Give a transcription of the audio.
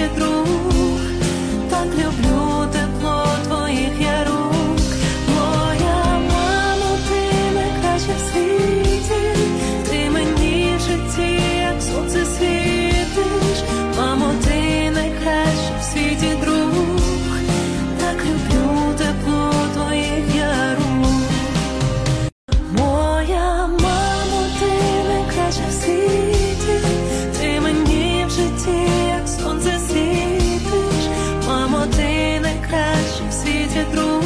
світі друг. Так люблю тепло твоїх я рук. Моя мамо, ти найкраща в світі, ти мені в житті, як сонце світиш. Мамо, ти найкраща в світі друг. Так люблю тепло твоїх я рук. Моя мамо, ти найкраща в світі, ти мені в житті, як сонце світиш. Мамо, ти найкраща в світі друг.